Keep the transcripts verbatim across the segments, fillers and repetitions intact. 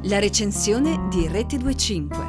La recensione di Rete duemilacinque.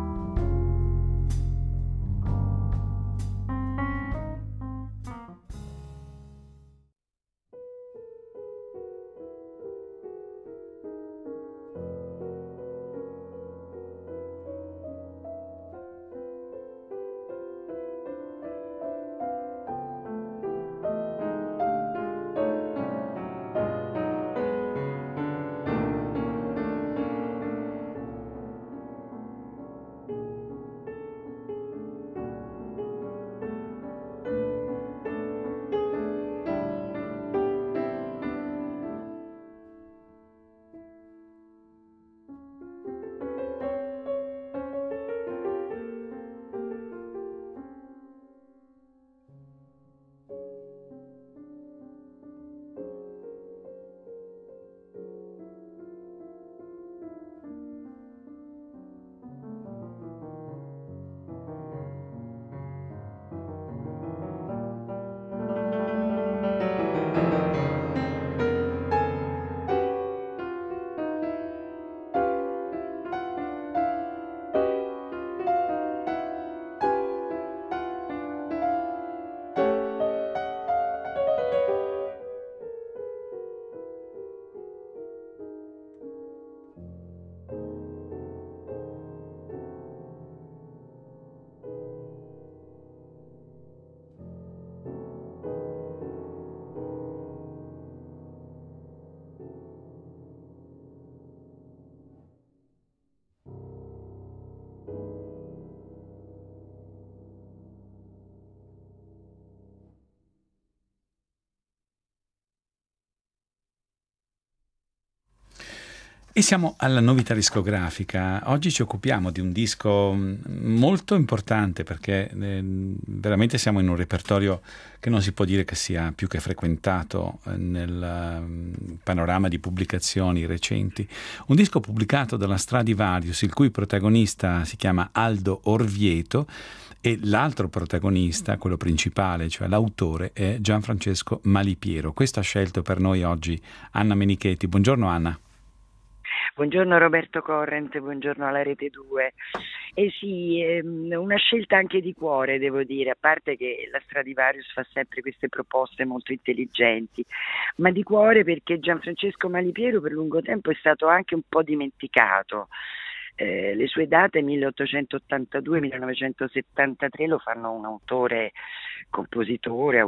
E siamo alla novità discografica. Oggi ci occupiamo di un disco molto importante perché eh, veramente siamo in un repertorio che non si può dire che sia più che frequentato eh, nel um, panorama di pubblicazioni recenti. Un disco pubblicato dalla Stradivarius, il cui protagonista si chiama Aldo Orvieto e l'altro protagonista, quello principale, cioè l'autore, è Gianfrancesco Malipiero. Questo ha scelto per noi oggi Anna Menichetti. Buongiorno Anna. Buongiorno Roberto Corrent, buongiorno alla Rete due. Eh sì, è una scelta anche di cuore, devo dire, a parte che la Stradivarius fa sempre queste proposte molto intelligenti, ma di cuore perché Gianfrancesco Malipiero per lungo tempo è stato anche un po' dimenticato. Eh, le sue date milleottocentottantadue millenovecentosettantatré lo fanno un autore, compositore,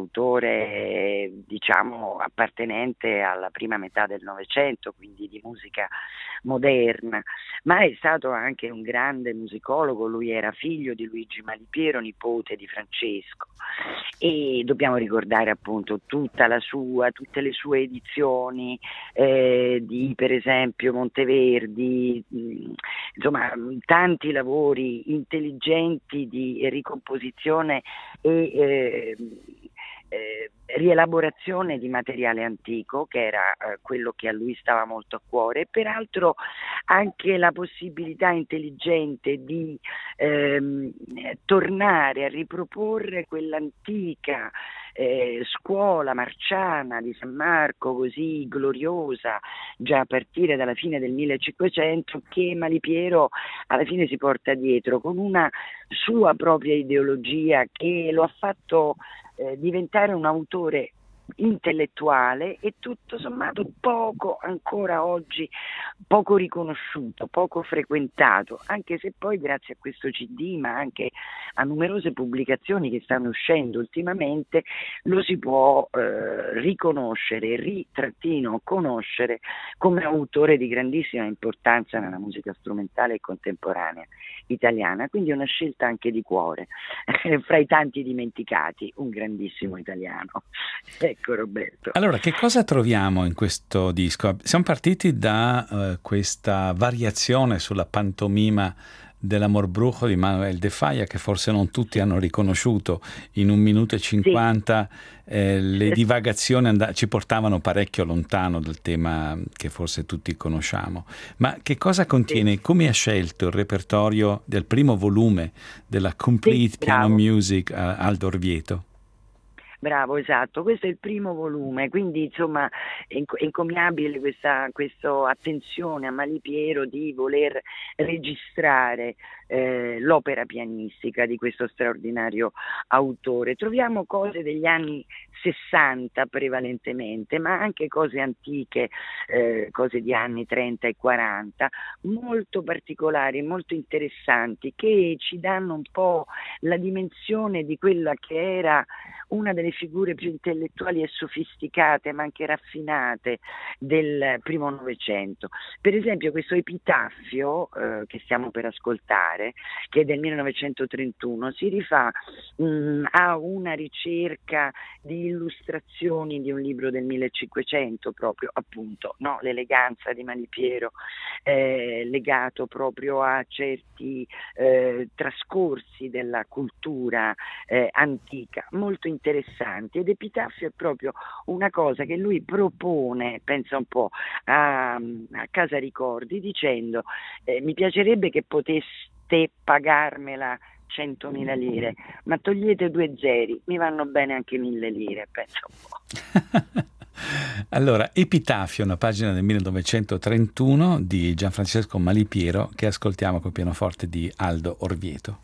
autore diciamo appartenente alla prima metà del Novecento, quindi di musica moderna, ma è stato anche un grande musicologo. Lui era figlio di Luigi Malipiero, nipote di Francesco, e dobbiamo ricordare appunto tutta la sua, tutte le sue edizioni eh, di per esempio Monteverdi, mh, insomma tanti lavori intelligenti di ricomposizione e eh, eh, rielaborazione di materiale antico, che era eh, quello che a lui stava molto a cuore, e peraltro anche la possibilità intelligente di ehm, tornare a riproporre quell'antica eh, scuola marciana di San Marco, così gloriosa già a partire dalla fine del millecinquecento, che Malipiero alla fine si porta dietro con una sua propria ideologia che lo ha fatto Eh, diventare un autore intellettuale e tutto sommato poco ancora oggi poco riconosciuto, poco frequentato, anche se poi grazie a questo C D ma anche a numerose pubblicazioni che stanno uscendo ultimamente lo si può eh, riconoscere, ritrattino conoscere come autore di grandissima importanza nella musica strumentale e contemporanea italiana, quindi è una scelta anche di cuore fra i tanti dimenticati, un grandissimo italiano. Ecco Roberto. Allora, che cosa troviamo in questo disco? Siamo partiti da uh, questa variazione sulla pantomima dell'Amor Brujo di Manuel de Falla, che forse non tutti hanno riconosciuto. In un minuto e cinquanta sì. eh, le divagazioni and- ci portavano parecchio lontano dal tema che forse tutti conosciamo. Ma che cosa contiene? Sì. Come ha scelto il repertorio del primo volume della Complete sì, Piano Music uh, Aldo Orvieto? Bravo, esatto, questo è il primo volume, quindi insomma è inc- è encomiabile questa questo attenzione a Malipiero di voler registrare eh, l'opera pianistica di questo straordinario autore. Troviamo cose degli anni sessanta prevalentemente, ma anche cose antiche, eh, cose di anni trenta e quaranta, molto particolari, molto interessanti, che ci danno un po' la dimensione di quella che era una delle figure più intellettuali e sofisticate, ma anche raffinate del primo Novecento. Per esempio questo epitaffio eh, che stiamo per ascoltare, che è del millenovecentotrentuno, si rifà mh, a una ricerca di illustrazioni di un libro del millecinquecento, proprio appunto, no? L'eleganza di Malipiero, eh, legato proprio a certi eh, trascorsi della cultura eh, antica, molto interessanti. Ed epitaffio è proprio una cosa che lui propone, pensa un po', a, a Casa Ricordi, dicendo eh, mi piacerebbe che poteste pagarmela centomila lire, ma togliete due zeri, mi vanno bene anche mille lire, pensa un po'. Allora, Epitafio, una pagina del millenovecentotrentuno di Gianfrancesco Malipiero, che ascoltiamo col pianoforte di Aldo Orvieto.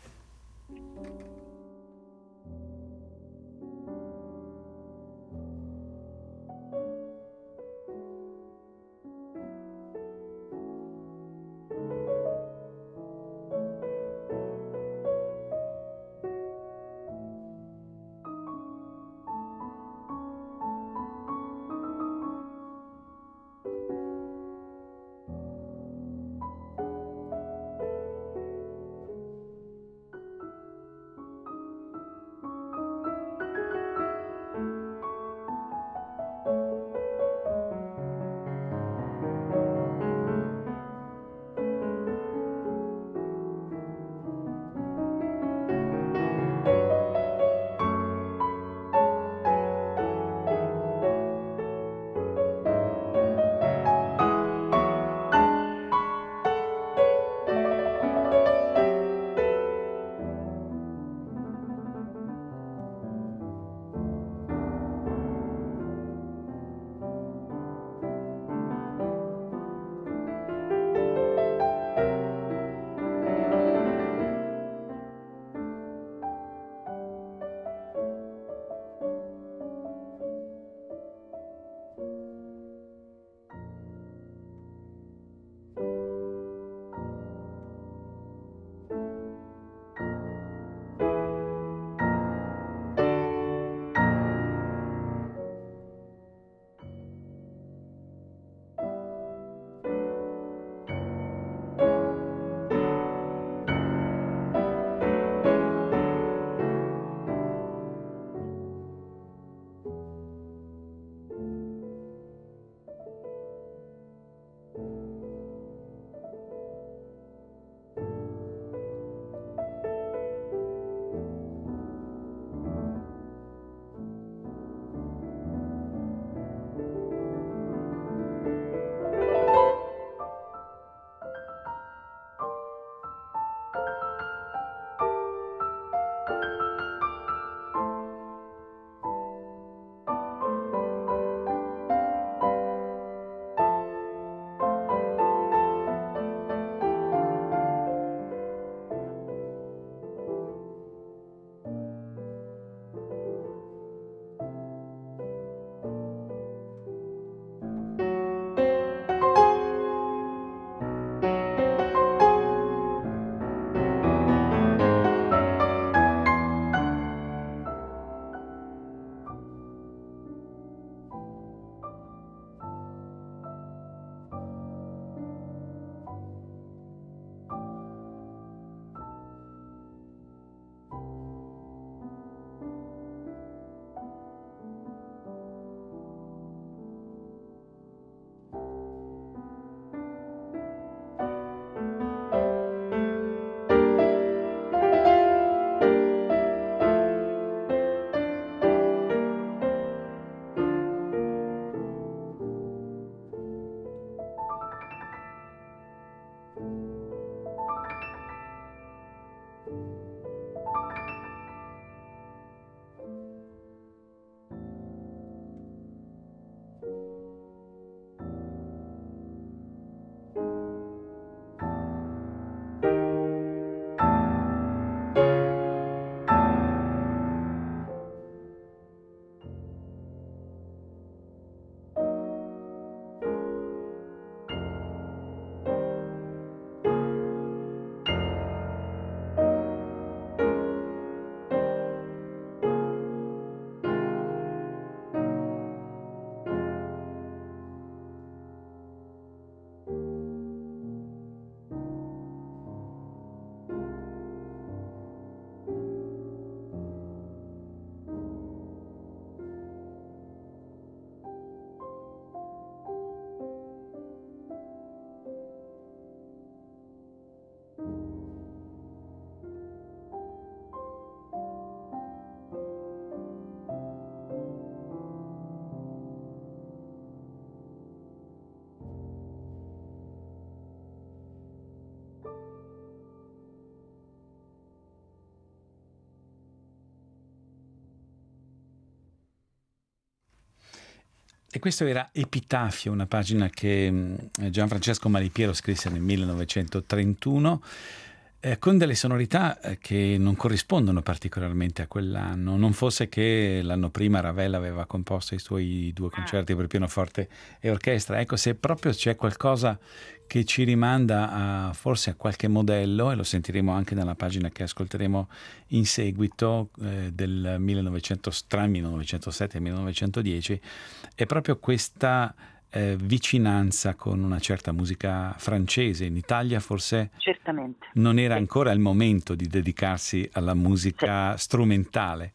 E questo era Epitafio, una pagina che Gianfrancesco Malipiero scrisse nel millenovecentotrentuno, eh, con delle sonorità che non corrispondono particolarmente a quell'anno, non fosse che l'anno prima Ravel aveva composto i suoi due concerti per pianoforte e orchestra. Ecco, se proprio c'è qualcosa che ci rimanda a, forse a qualche modello, e lo sentiremo anche nella pagina che ascolteremo in seguito, eh, del millenovecento, tra il millenovecentosette e il millenovecentodieci, è proprio questa eh, vicinanza con una certa musica francese. In Italia forse certamente non era sì. ancora il momento di dedicarsi alla musica sì. strumentale.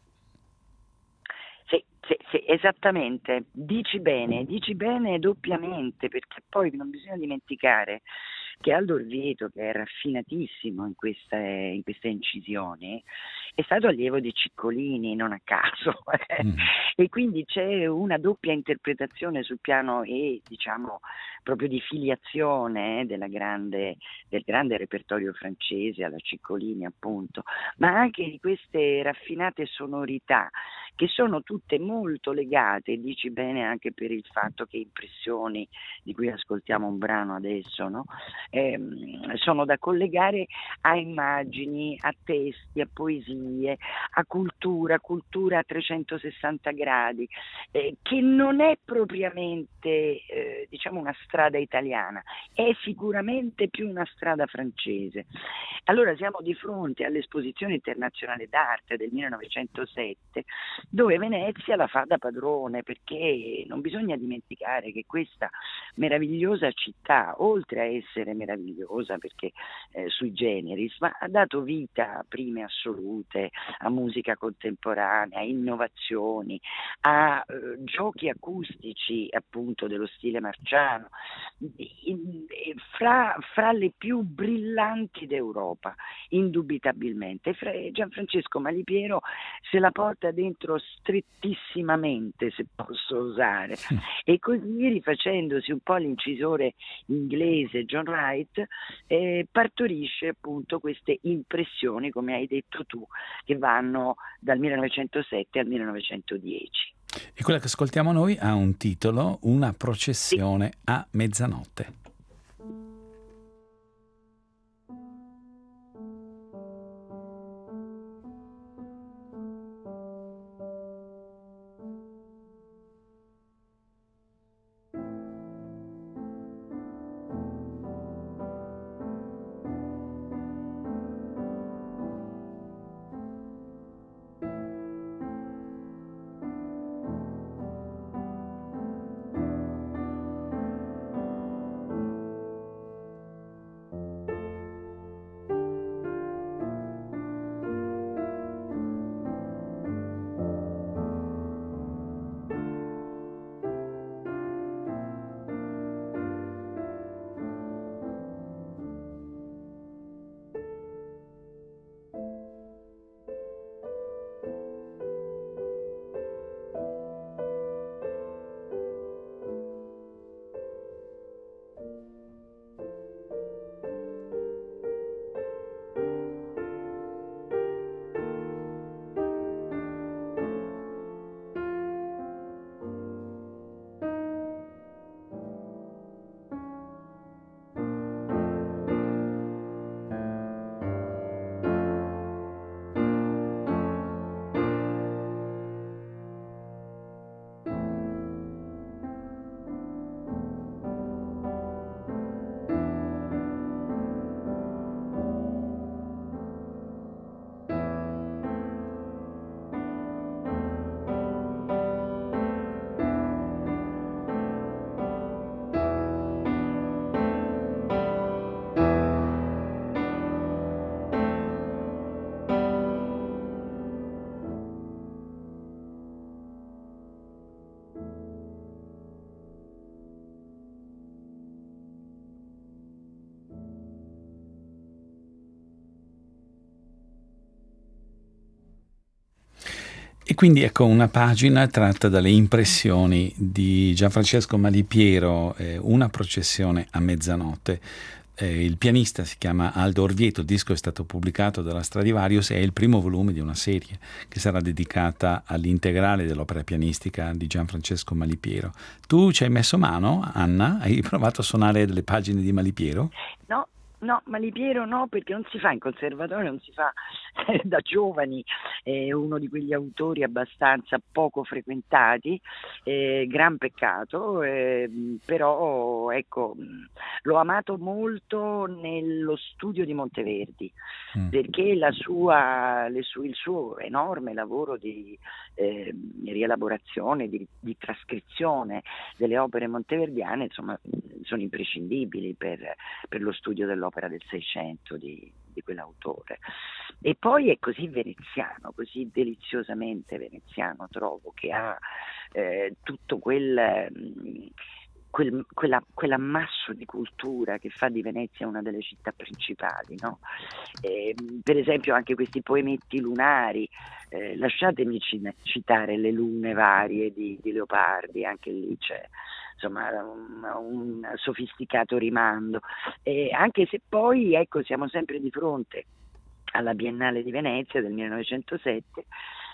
Sì, sì, sì, esattamente, dici bene, dici bene doppiamente, perché poi non bisogna dimenticare che Aldo Orvieto, che è raffinatissimo in queste, in queste incisioni, è stato allievo di Ciccolini, non a caso, mm. e quindi c'è una doppia interpretazione sul piano e diciamo proprio di filiazione della grande, del grande repertorio francese alla Ciccolini appunto, ma anche di queste raffinate sonorità che sono tutte molto legate, dici bene, anche per il fatto che Impressioni, di cui ascoltiamo un brano adesso, no? eh, sono da collegare a immagini, a testi, a poesie, a cultura, cultura a trecentosessanta gradi, eh, che non è propriamente eh, diciamo una strada italiana, è sicuramente più una strada francese. Allora siamo di fronte all'Esposizione internazionale d'arte del millenovecentosette, dove Venezia la fa da padrone, perché non bisogna dimenticare che questa meravigliosa città, oltre a essere meravigliosa perché eh, sui generis, ma ha dato vita a prime assolute, a musica contemporanea, a innovazioni, a eh, giochi acustici appunto dello stile marciano, in, in, fra, fra le più brillanti d'Europa, indubitabilmente. Gianfrancesco Malipiero se la porta dentro strettissimamente, se posso osare, e così, rifacendosi un po' all'incisore inglese John Wright, eh, partorisce appunto queste impressioni, come hai detto tu, che vanno dal millenovecentosette al millenovecentodieci. E quella che ascoltiamo noi ha un titolo, Una processione sì. a mezzanotte. E quindi ecco una pagina tratta dalle impressioni di Gianfrancesco Malipiero, eh, Una processione a mezzanotte. Eh, il pianista si chiama Aldo Orvieto, il disco è stato pubblicato dalla Stradivarius, è il primo volume di una serie che sarà dedicata all'integrale dell'opera pianistica di Gianfrancesco Malipiero. Tu ci hai messo mano, Anna? Hai provato a suonare delle pagine di Malipiero? No, no, Malipiero no, perché non si fa in conservatorio, non si fa da giovani, è uno di quegli autori abbastanza poco frequentati, eh, gran peccato, eh, però ecco, l'ho amato molto nello studio di Monteverdi, mm. perché la sua, le su, il suo enorme lavoro di eh, rielaborazione, di, di trascrizione delle opere monteverdiane, insomma, sono imprescindibili per, per lo studio dell'opera del Seicento di, di quell'autore. E poi è così veneziano, così deliziosamente veneziano, trovo, che ha eh, tutto quel, quel quella, quell'ammasso di cultura che fa di Venezia una delle città principali, no? Eh, per esempio anche questi poemetti lunari, eh, lasciatemi citare le lune varie di, di Leopardi, anche lì c'è insomma un, un sofisticato rimando, eh, anche se poi ecco siamo sempre di fronte alla Biennale di Venezia del millenovecentosette,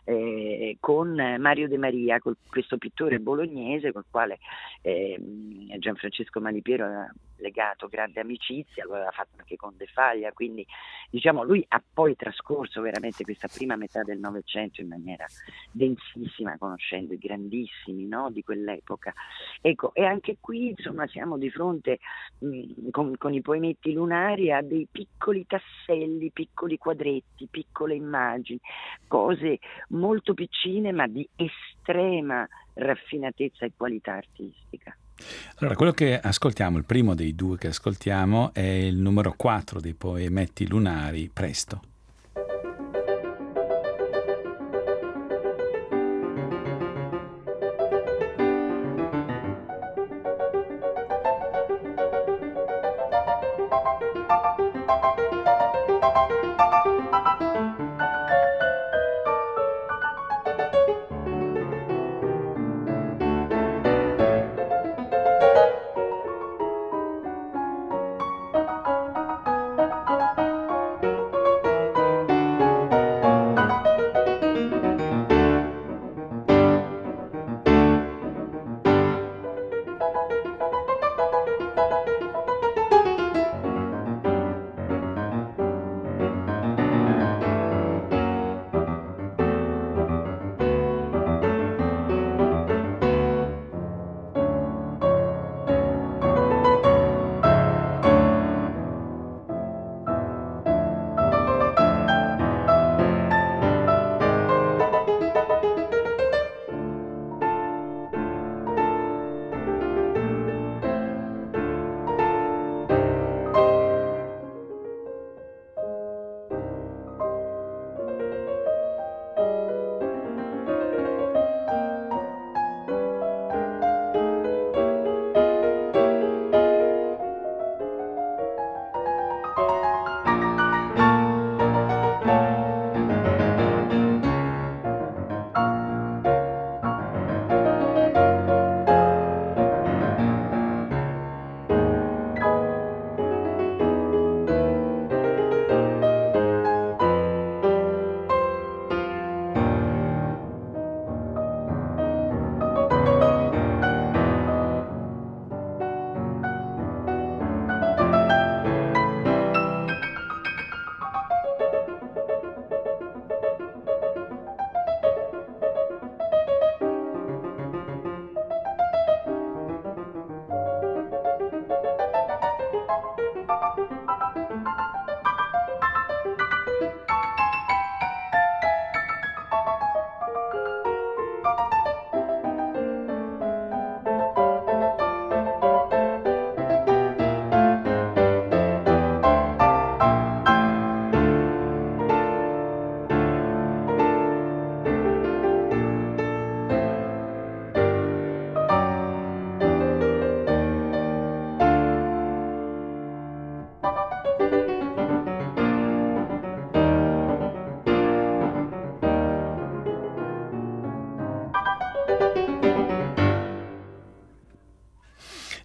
eh, con Mario De Maria, col, questo pittore bolognese col quale eh, Gianfrancesco Malipiero aveva legato grande amicizia, lo aveva fatto anche con De Faglia, quindi diciamo lui ha poi trascorso veramente questa prima metà del Novecento in maniera densissima, conoscendo i grandissimi, no, di quell'epoca. Ecco, e anche qui insomma siamo di fronte mh, con, con i poemetti lunari a dei piccoli tasselli, piccoli quadretti, piccole immagini, cose molto piccine ma di estrema raffinatezza e qualità artistica. Allora, quello che ascoltiamo, il primo dei due che ascoltiamo, è il numero quattro dei poemetti lunari, Presto.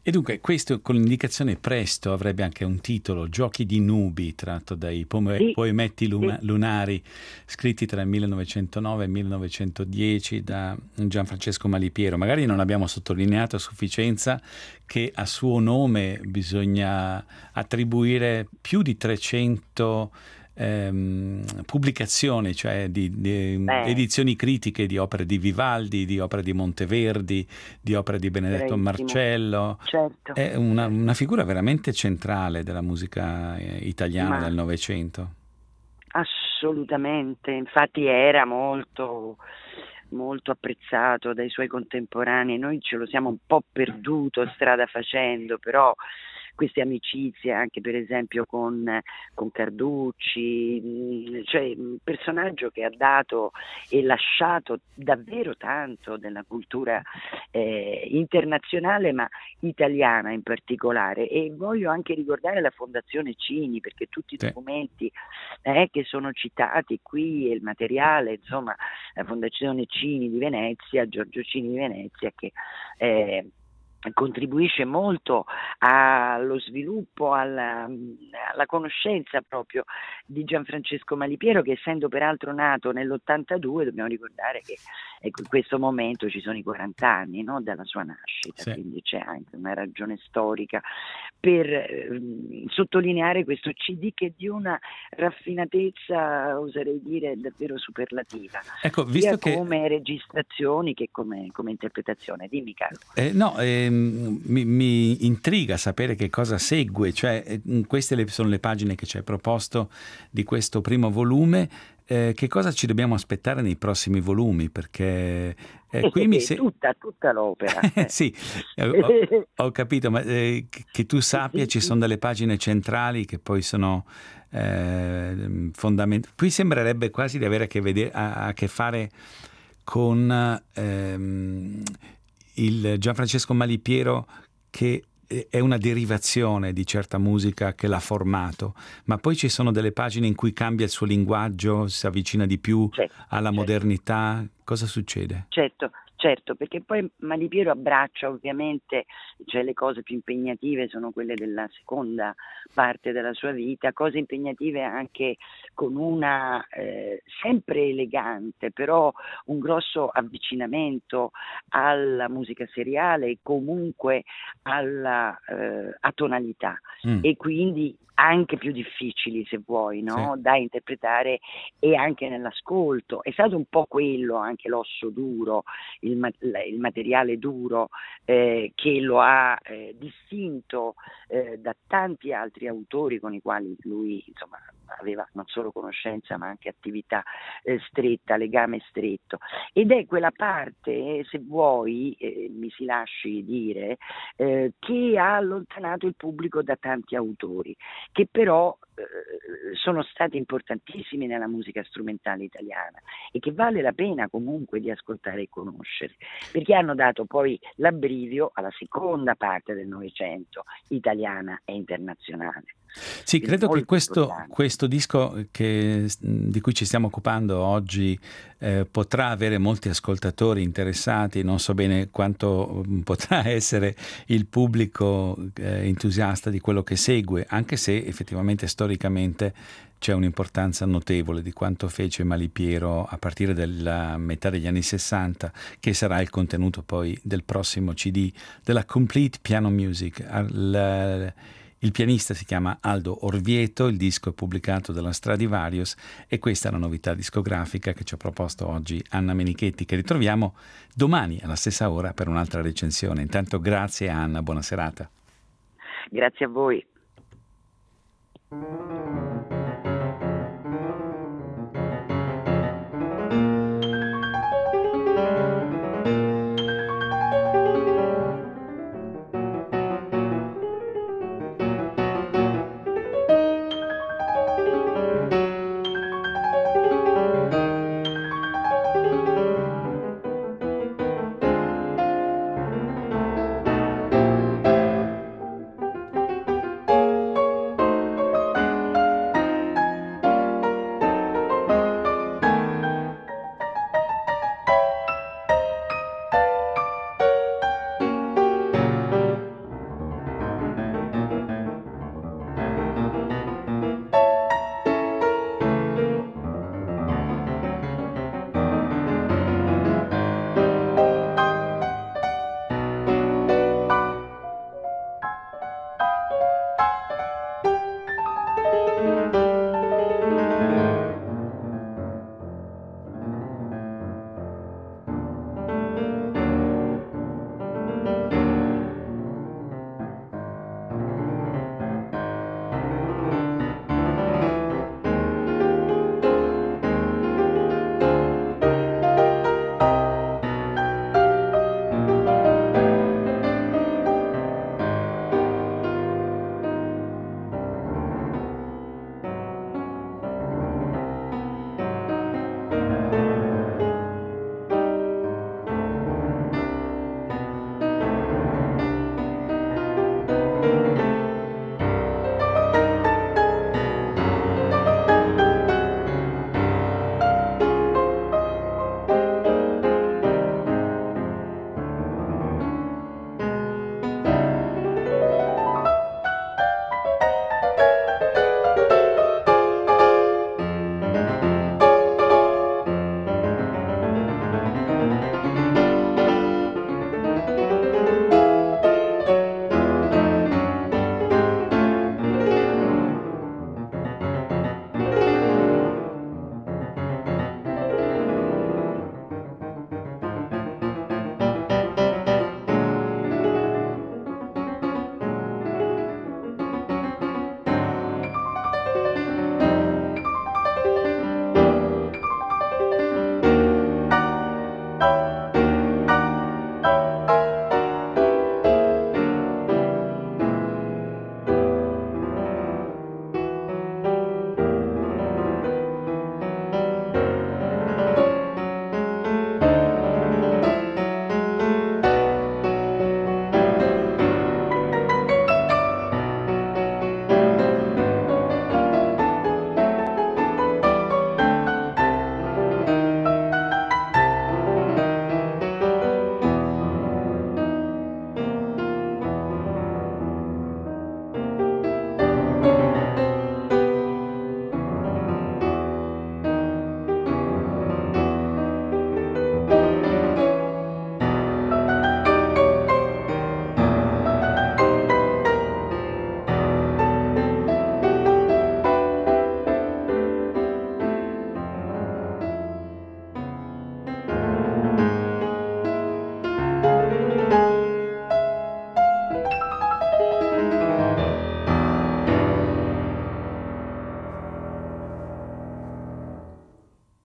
E dunque questo con l'indicazione Presto avrebbe anche un titolo, Giochi di nubi, tratto dai pome- Sì, poemetti luma- sì. lunari scritti tra il millenovecentonove e il millenovecentodieci da Gianfrancesco Malipiero. Magari non abbiamo sottolineato a sufficienza che a suo nome bisogna attribuire più di trecento ehm, pubblicazioni, cioè di, di Beh, edizioni critiche di opere di Vivaldi, di opere di Monteverdi, di opere di Benedetto bravissimo. Marcello. Certo, È una, certo. una figura veramente centrale della musica eh, italiana Ma del Novecento. assolutamente, infatti era molto, molto apprezzato dai suoi contemporanei. Noi ce lo siamo un po' perduto strada facendo, però queste amicizie anche per esempio con, con Carducci, cioè un personaggio che ha dato e lasciato davvero tanto della cultura eh, internazionale, ma italiana in particolare. E voglio anche ricordare la Fondazione Cini, perché tutti i Sì. documenti eh, che sono citati qui e il materiale, insomma, la Fondazione Cini di Venezia, Giorgio Cini di Venezia, che eh, contribuisce molto allo sviluppo, alla, alla conoscenza proprio di Gianfrancesco Malipiero, che essendo peraltro nato nell'ottantadue, dobbiamo ricordare che ecco, in questo momento ci sono i quaranta anni, no, dalla sua nascita, Sì. quindi c'è anche una ragione storica per eh, sottolineare questo C D che è di una raffinatezza, oserei dire, davvero superlativa, Ecco, sia visto che come registrazioni che come, come interpretazione. Dimmi, Carlo. Eh, no, ehm, mi, mi intriga sapere che cosa segue, cioè eh, queste le- sono le pagine che ci hai proposto di questo primo volume. Eh, che cosa ci dobbiamo aspettare nei prossimi volumi? Perché eh, qui mi se... tutta, tutta l'opera. eh. Sì, eh, ho, ho capito, ma eh, che che tu sappia Sì, ci sì. sono delle pagine centrali che poi sono eh, fondamentali. Qui sembrerebbe quasi di avere a che, vedere, a, a che fare con ehm, il Gianfrancesco Malipiero che è una derivazione di certa musica che l'ha formato, ma poi ci sono delle pagine in cui cambia il suo linguaggio, si avvicina di più Certo, alla certo. modernità. Cosa succede? Certo, certo, perché poi Malipiero abbraccia ovviamente, cioè le cose più impegnative sono quelle della seconda parte della sua vita, cose impegnative anche con una eh, sempre elegante, però un grosso avvicinamento alla musica seriale e comunque alla eh, atonalità Mm, e quindi anche più difficili se vuoi, sì, no? Da interpretare e anche nell'ascolto. È stato un po' quello anche l'osso duro, il, ma- il materiale duro eh, che lo ha eh, distinto eh, da tanti altri autori con i quali lui insomma aveva non solo conoscenza ma anche attività eh, stretta, legame stretto. Ed è quella parte, eh, se vuoi, eh, mi si lasci dire, eh, che ha allontanato il pubblico da tanti autori, che però eh, sono stati importantissimi nella musica strumentale italiana e che vale la pena comunque di ascoltare e conoscere, perché hanno dato poi l'abbrivio alla seconda parte del Novecento, italiana e internazionale. sì, Quindi credo che molto questo, importante. questo disco che- di cui ci stiamo occupando oggi eh, potrà avere molti ascoltatori interessati, non so bene quanto mm, potrà essere il pubblico eh, entusiasta di quello che segue, anche se effettivamente storicamente c'è un'importanza notevole di quanto fece Malipiero a partire dalla metà degli anni sessanta, che sarà il contenuto poi del prossimo C D della Complete Piano Music. Al- il pianista si chiama Aldo Orvieto, il disco è pubblicato dalla Stradivarius e questa è la novità discografica che ci ha proposto oggi Anna Menichetti, che ritroviamo domani alla stessa ora per un'altra recensione. Intanto grazie Anna, buona serata. Grazie a voi.